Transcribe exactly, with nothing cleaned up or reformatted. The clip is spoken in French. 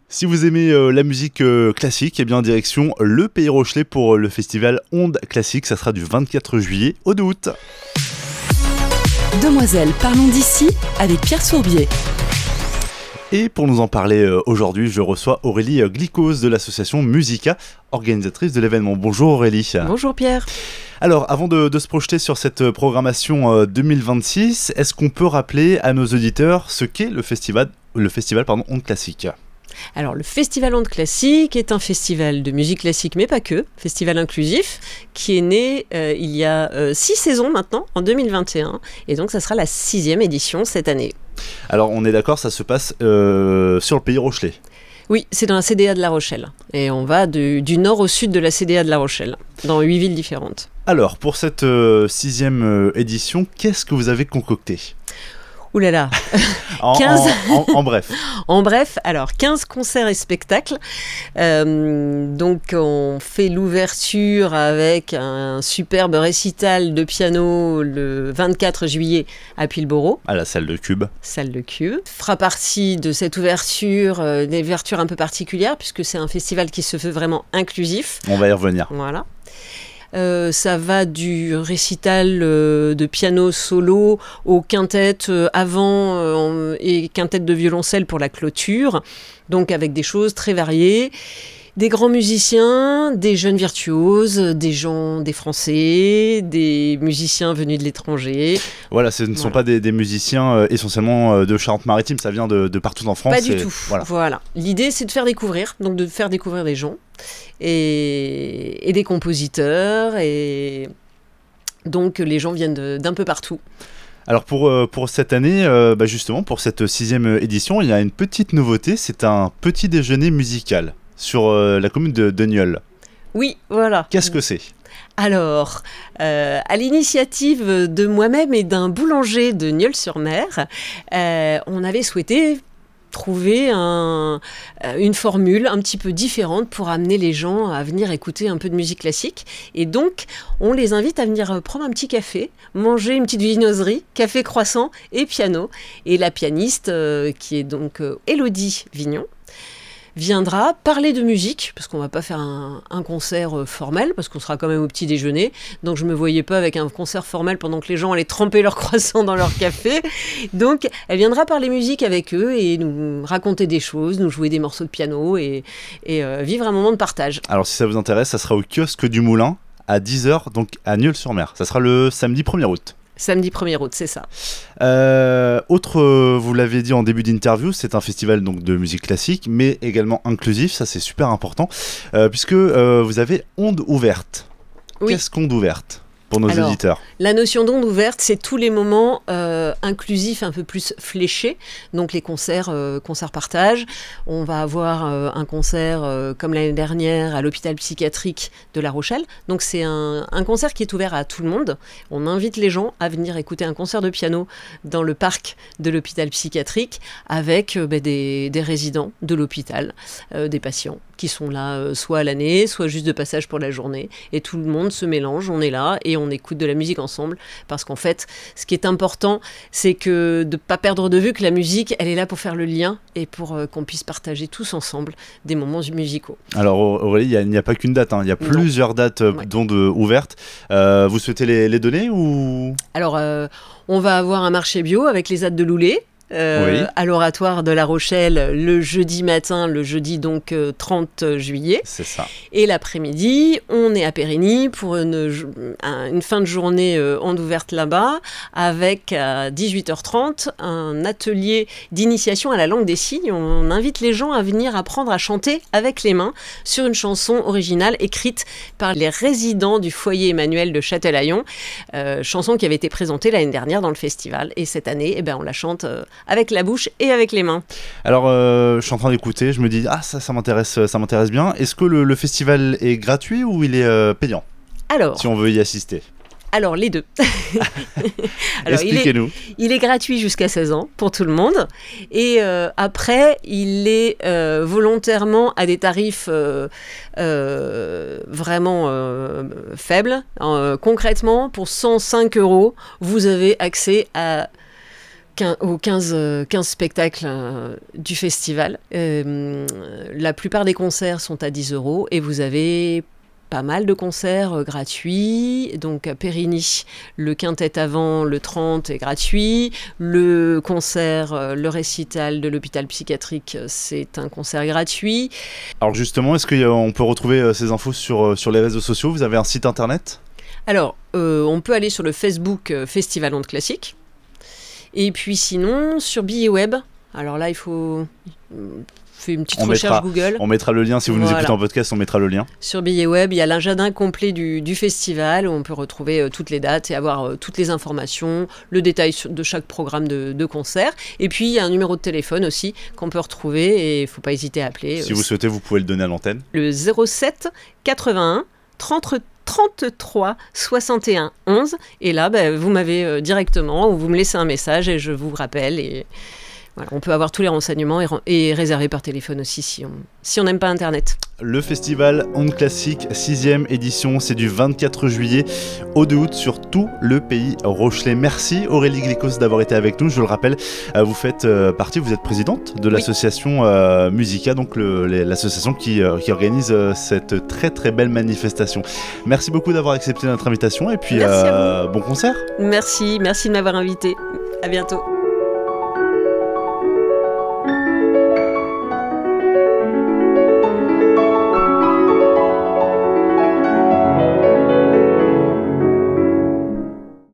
Si vous aimez euh, la musique euh, classique, eh bien direction le Pays Rochelais pour euh, le festival Ondes Classiques. Ça sera du vingt-quatre juillet au deux août. Demoiselles, parlons d'ici avec Pierre Sourbier. Et pour nous en parler euh, aujourd'hui, je reçois Aurélie Glicose de l'association Musica, organisatrice de l'événement. Bonjour Aurélie. Bonjour Pierre. Alors, avant de, de se projeter sur cette programmation euh, deux mille vingt-six, est-ce qu'on peut rappeler à nos auditeurs ce qu'est le festival, le festival pardon, Ondes Classiques ? Alors, le Festival Ondes Classiques est un festival de musique classique, mais pas que, festival inclusif, qui est né euh, il y a euh, six saisons maintenant, en deux mille vingt et un, et donc ça sera la sixième édition cette année. Alors, on est d'accord, ça se passe euh, sur le Pays Rochelais. Oui, c'est dans la C D A de La Rochelle, et on va de, du nord au sud de la C D A de La Rochelle, dans huit villes différentes. Alors, pour cette euh, sixième euh, édition, qu'est-ce que vous avez concocté ? Ouh là là en, quinze... en, en, en bref. En bref, alors quinze concerts et spectacles. Euh, donc on fait l'ouverture avec un superbe récital de piano le vingt-quatre juillet à Pilboro. À la salle de Cube. Salle de Cube. Fera partie de cette ouverture, euh, une ouverture un peu particulière puisque c'est un festival qui se veut vraiment inclusif. On va y revenir. Voilà. Euh, ça va du récital euh, de piano solo au quintet euh, avant euh, et quintet de violoncelle pour la clôture, donc avec des choses très variées. Des grands musiciens, des jeunes virtuoses, des gens, des Français, des musiciens venus de l'étranger. Voilà, ce ne voilà. sont pas des, des musiciens euh, essentiellement euh, de Charente-Maritime, ça vient de, de partout en France. Pas du et, tout. Voilà. voilà. L'idée, c'est de faire découvrir, donc de faire découvrir des gens et, et des compositeurs, et donc les gens viennent de, d'un peu partout. Alors pour, euh, pour cette année, euh, bah justement, pour cette sixième édition, il y a une petite nouveauté, c'est un petit déjeuner musical sur euh, la commune de, de Nieul. Oui, voilà. Qu'est-ce que c'est ? Alors, euh, à l'initiative de moi-même et d'un boulanger de Nieul-sur-Mer, euh, on avait souhaité trouver un, une formule un petit peu différente pour amener les gens à venir écouter un peu de musique classique. Et donc, on les invite à venir prendre un petit café, manger une petite viennoiserie, café, croissant et piano. Et la pianiste, euh, qui est donc euh, Élodie Vignon, viendra parler de musique, parce qu'on ne va pas faire un, un concert euh, formel, parce qu'on sera quand même au petit déjeuner, donc je ne me voyais pas avec un concert formel pendant que les gens allaient tremper leur croissant dans leur café. Donc elle viendra parler musique avec eux et nous raconter des choses, nous jouer des morceaux de piano et, et euh, vivre un moment de partage. Alors si ça vous intéresse, ça sera au kiosque du Moulin à dix heures, donc à Nieul-sur-Mer. Ça sera le samedi premier août. Samedi premier août, c'est ça. Euh, autre, euh, vous l'avez dit en début d'interview, c'est un festival donc de musique classique, mais également inclusif, ça c'est super important, euh, puisque euh, vous avez Ondes ouvertes. Oui. Qu'est-ce qu'Ondes ouvertes pour nos Alors, auditeurs ? La notion d'onde ouverte, c'est tous les moments euh, inclusifs, un peu plus fléchés. Donc les concerts, euh, concerts partage. On va avoir euh, un concert euh, comme l'année dernière à l'hôpital psychiatrique de La Rochelle. Donc c'est un, un concert qui est ouvert à tout le monde. On invite les gens à venir écouter un concert de piano dans le parc de l'hôpital psychiatrique avec euh, bah, des, des résidents de l'hôpital, euh, des patients qui sont là euh, soit à l'année, soit juste de passage pour la journée. Et tout le monde se mélange, on est là et on écoute de la musique ensemble. Parce qu'en fait, ce qui est important, c'est que de ne pas perdre de vue que la musique, elle est là pour faire le lien et pour euh, qu'on puisse partager tous ensemble des moments musicaux. Alors Aurélie, il n'y a, a pas qu'une date, hein. Il y a Non. plusieurs dates euh, Ouais. d'ondes ouvertes. Euh, vous souhaitez les, les donner ou... Alors, euh, on va avoir un marché bio avec les âdes de Loulé. Euh, Oui. à l'Oratoire de La Rochelle le jeudi matin, le jeudi donc euh, trente juillet. C'est ça. Et l'après-midi, on est à Périgny pour une, un, une fin de journée euh, onde ouverte là-bas, avec à dix-huit heures trente un atelier d'initiation à la langue des signes. On invite les gens à venir apprendre à chanter avec les mains sur une chanson originale écrite par les résidents du foyer Emmanuel de Châtelaillon, euh, chanson qui avait été présentée l'année dernière dans le festival. Et cette année, eh ben, on la chante euh, avec la bouche et avec les mains. Alors, euh, je suis en train d'écouter, je me dis, ah, ça, ça m'intéresse, ça m'intéresse bien. Est-ce que le, le festival est gratuit ou il est euh, payant, Alors, si on veut y assister? Alors, les deux. Alors, Expliquez-nous. Il est, il est gratuit jusqu'à seize ans pour tout le monde. Et euh, après, il est euh, volontairement à des tarifs euh, euh, vraiment euh, faibles. Euh, concrètement, pour cent cinq euros, vous avez accès à aux quinze, quinze spectacles euh, du festival. Euh, la plupart des concerts sont à dix euros et vous avez pas mal de concerts euh, gratuits. Donc à Périgny, le quintet avant le trente est gratuit. Le concert, euh, le récital de l'hôpital psychiatrique, c'est un concert gratuit. Alors justement, est-ce qu'on peut retrouver euh, ces infos sur, euh, sur les réseaux sociaux ? Vous avez un site internet ? Alors, euh, on peut aller sur le Facebook euh, Festival Ondes Classiques. Et puis sinon, sur Billet Web. Alors là, il faut... Fait une petite on recherche mettra, Google. On mettra le lien, si vous voilà. nous écoutez en podcast, on mettra le lien. Sur Billet Web, il y a l'agenda complet du, du festival où on peut retrouver euh, toutes les dates et avoir euh, toutes les informations, le détail de chaque programme de, de concert. Et puis, il y a un numéro de téléphone aussi qu'on peut retrouver et il ne faut pas hésiter à appeler. Si euh, vous souhaitez, vous pouvez le donner à l'antenne. Le zéro sept quatre-vingt-un trente trente-trois soixante et un onze. Et là, bah, vous m'avez euh, directement ou vous me laissez un message et je vous rappelle et... Voilà, on peut avoir tous les renseignements et, et réserver par téléphone aussi si on si on n'aime pas Internet. Le festival Ondes Classiques, sixième édition, c'est du vingt-quatre juillet au deux août sur tout le pays rochelais. Merci Aurélie Glicos d'avoir été avec nous. Je le rappelle, vous faites partie, vous êtes présidente de l'association oui. euh, Musica, donc le, l'association qui, euh, qui organise euh, cette très très belle manifestation. Merci beaucoup d'avoir accepté notre invitation et puis euh, bon concert. Merci, merci de m'avoir invité. À bientôt.